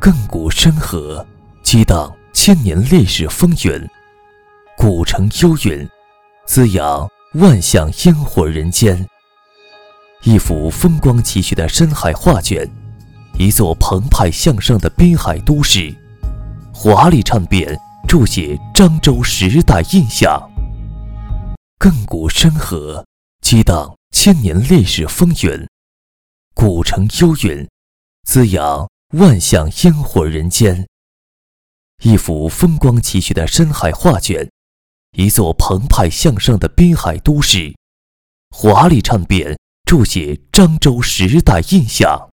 亘古山河，激荡千年历史风云，古城幽韵，滋养万象烟火人间。一幅风光奇趣的山海画卷，一座澎湃向上的滨海都市，华丽唱遍，注写漳州时代印象。亘古山河，激荡千年历史风云，古城幽韵，滋养万象烟火人间。一幅风光奇趣的山海画卷，一座澎湃向上的滨海都市，华丽唱遍，注写漳州时代印象。